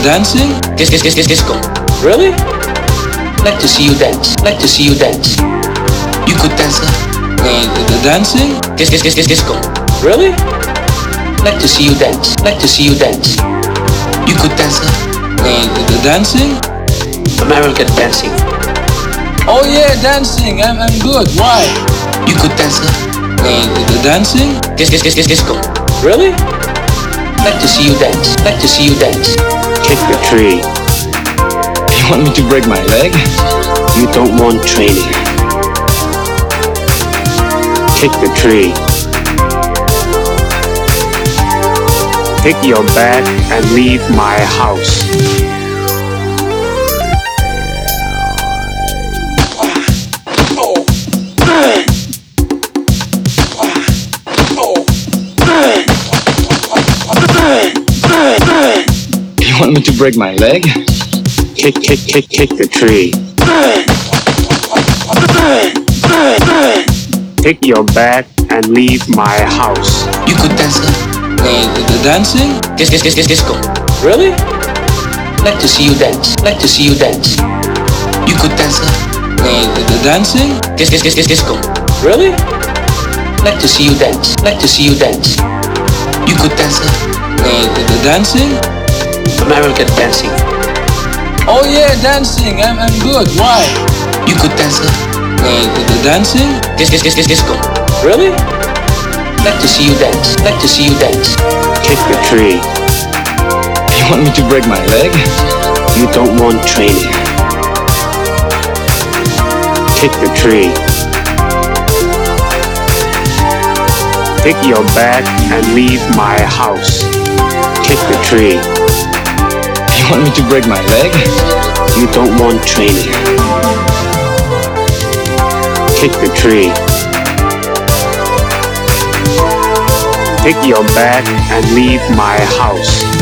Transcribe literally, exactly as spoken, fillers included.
dancing? This this this this disco. Really? Like to see you dance. Like to see you dance. You could dance. Uh, the dancing? This this this this disco. Really? Like to see you dance. Like to see you dance. You could dance. Uh, the dancing? American dancing. Oh yeah, dancing. I'm I'm good. Why? You could dance. Uh, the dancing? This this this this disco. Really? Like to see you dance. Like to see you dance. Kick the tree. You want me to break my leg? You don't want training. Kick the tree. Take your bag and leave my house. You want me to break my leg? Kick, kick, kick, kick the tree. Take your bag and leave my house. You could dance. Uh, the, the dancing? This this this this disco. Really? Like to see you dance. Like to see you dance. You could dance. Uh, the, the dancing? This this this this disco. Really? Like to see you dance. Like to see you dance. You could dance. Uh, the, the dancing? American dancing. Oh yeah, dancing. I'm I'm good. Why? You could dance. Uh, the, the dancing? This this this this disco. Really? Like to see you dance. Like to see you dance. Kick the tree. You want me to break my leg? You don't want training. Kick the tree. Take your bag and leave my house. Kick the tree. You want me to break my leg? You don't want training. Kick the tree. Take your bag and leave my house.